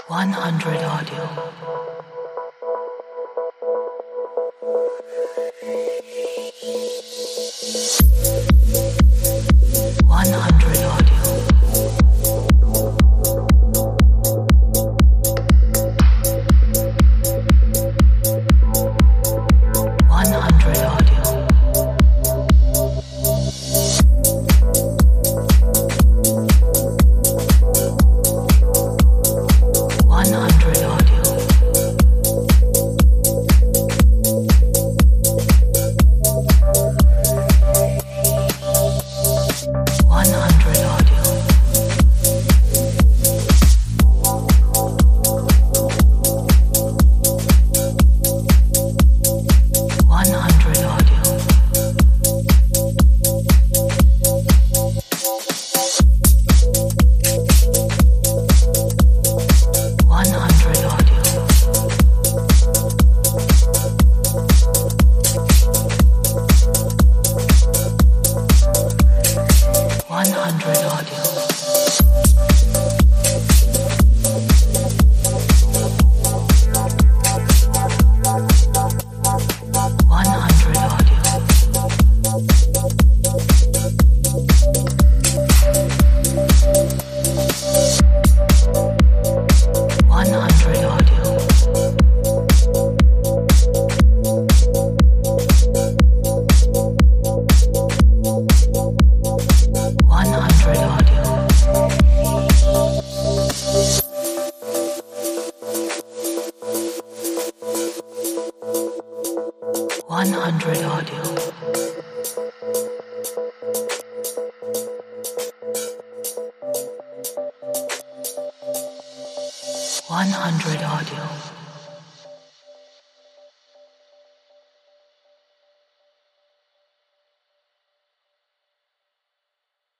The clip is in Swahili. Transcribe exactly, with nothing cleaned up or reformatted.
one hundred audio. one hundred audio. one hundred audio. one hundred audio. one hundred audio. one hundred audio. one hundred audio. one hundred audio. one hundred audio. one hundred audio. one hundred audio. one hundred audio. one hundred audio.